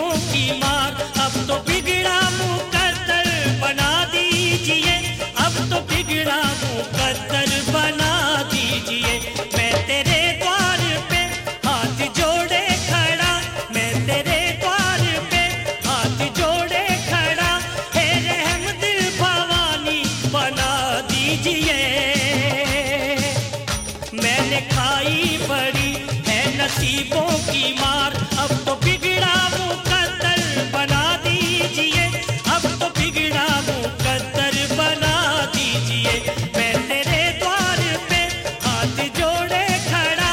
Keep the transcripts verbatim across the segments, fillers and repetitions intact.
नसीबों की मार, अब तो बिगड़ा मुकद्दर बना दीजिए, अब तो बिगड़ा मुकद्दर बना दीजिए। मैं तेरे द्वार पे हाथ जोड़े खड़ा, मैं तेरे द्वार पे हाथ जोड़े खड़ा, हे रहम दिल भवानी बना दीजिए। मैंने खाई बड़ी है नसीबों की मार, अब तो बिगड़ा मुकद्दर बना दीजिए, अब तो बिगड़ा मुकद्दर बना दीजिए। मैं तेरे द्वार पे हाथ जोड़े खड़ा।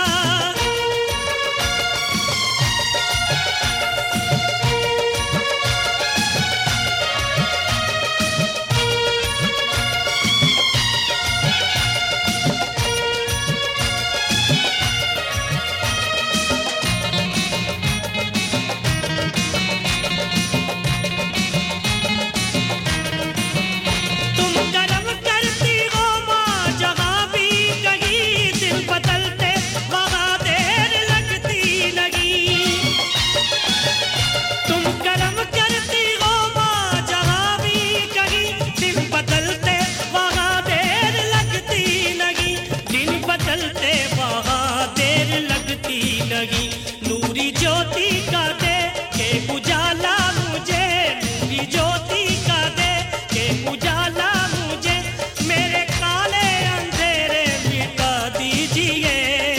तुम करम करती हो माँ जहाँ भी कहीं, दिल बदलते वहाँ देर लगती नहीं। तुम करम करती हो माँ जहाँ भी कहीं, दिल बदलते वहाँ देर लगती नहीं, दिन बदलते वहाँ देर लगती नहीं। नूरी ज्योति का दे के उजाला मुझे, नूरी ज्योति का दे के उजाला मुझे, मेरे काले अंधेरे मिटा दीजिए।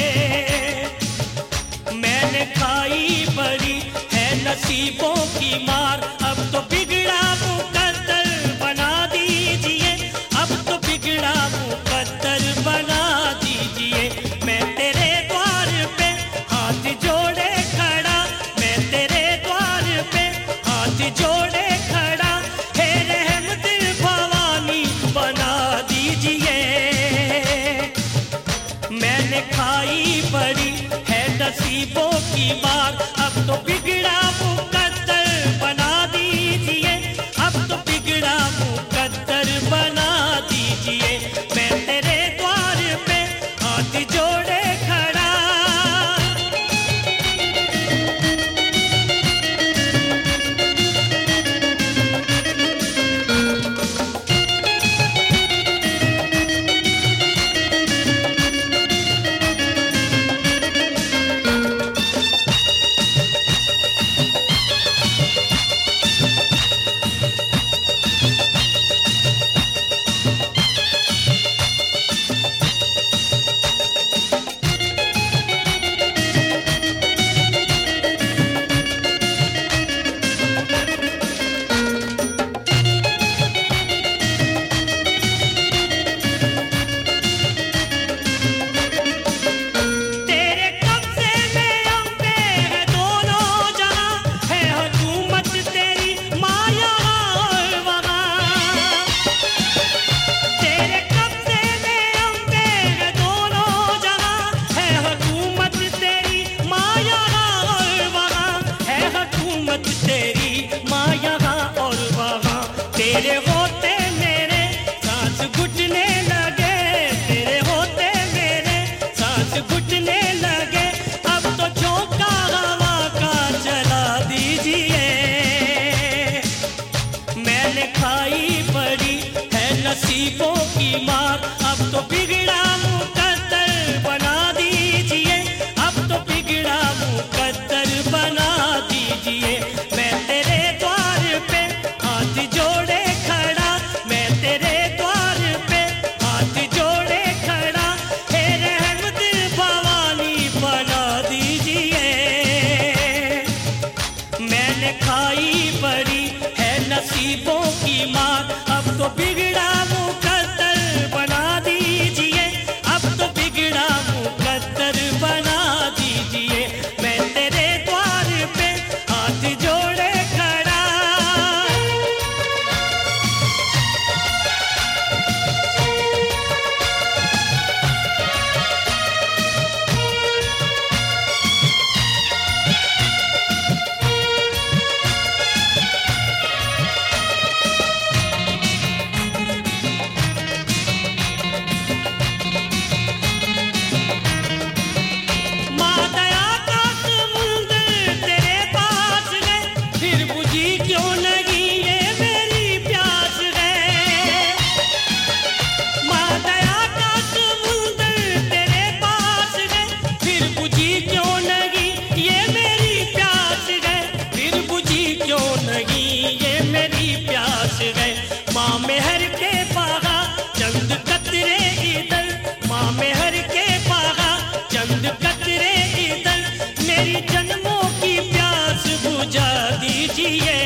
मैंने खाई बड़ी है नसीबों की मार, अब तो बिगड़ा मुकद्दर बना दीजिए, अब तो बिगड़ा मुकद्दर बना दीजिए। मैं तेरे द्वार पे हाथ जोड़े खड़ा, मैं तेरे द्वार पे हाथ जोड़े खड़ा, हे रहम दिल भवानी बना दीजिए। मैंने खाई बड़ी है नसीबों की मार, अब तो बिगड़ा मुकद्दर बना दीजिए, अब तो बिगड़ा मुकद्दर बना दीजिए। मैं तेरे द्वार पे हाथ जोड़े खड़ा। तेरे कब्जे में अम्बे है दोनों जहां, है हुकूमत तेरी माँ यहाँ और वहाँ। तेरे कब्जे में अम्बे है दोनों जहां, है हुकूमत तेरी माँ यहाँ और वहाँ, है हुकूमत तेरी माँ यहाँ और वहाँ। तेरे होते मेरे सांस घुटने लगे, तेरे होते मेरे सांस घुटने लगे, अब तो झोंका हवा का चला दीजिए। मैंने खाई बड़ी है नसीबों की मार, अब तो बिगड़ा मुकद्दर बना दीजिए, अब तो बिगड़ा मुकद्दर बना दीजिए। मैं तेरे द्वार पे हाथ जोड़े खड़ा, मैं तेरे द्वार पे हाथ जोड़े खड़ा, हे रहम दिल भवानी बना दीजिए। मैंने खाई बड़ी है नसीबों की मार, अब तो बिगड़ा मुकद्दर बना दीजिए, अब तो बिगड़ा मुकद्दर बना दीजिए। मैं तेरे द्वार पे हाथ जोड़े खड़ा। क्यों नहीं ये मेरी प्यास है। माँ मेहर के पागा चंद कतरे इधर, माँ मेहर के पागा चंद कतरे इधर, मेरी जन्मों की प्यास बुझा दीजिए।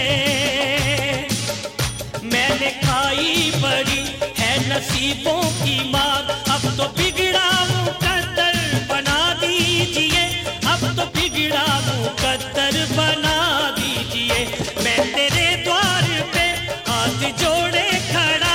मैंने खाई बड़ी है नसीबों की मार, अब तो बिगड़ा मुकद्दर बना दीजिए, अब तो बिगड़ा मुकद्दर बना दीजिए। मैं तेरे द्वार पे हाथ जोड़े खड़ा,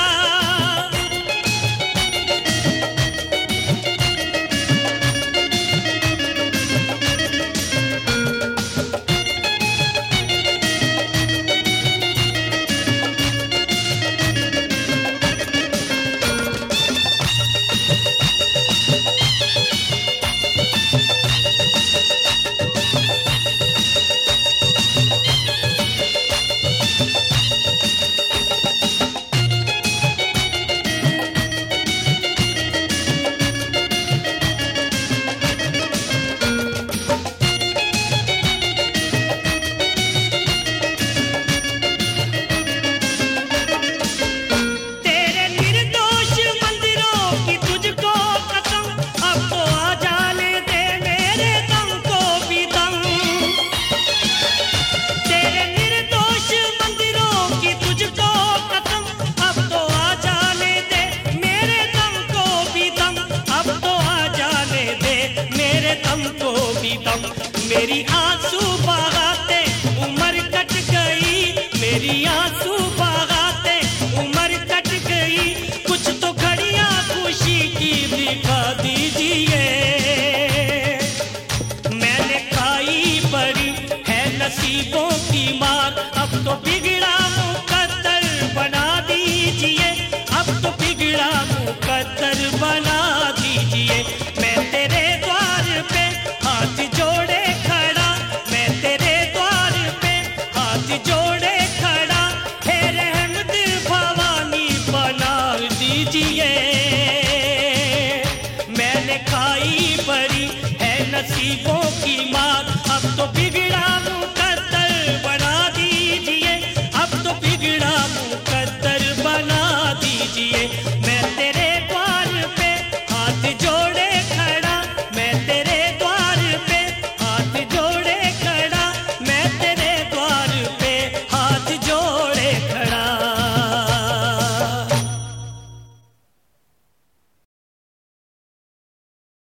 मेरी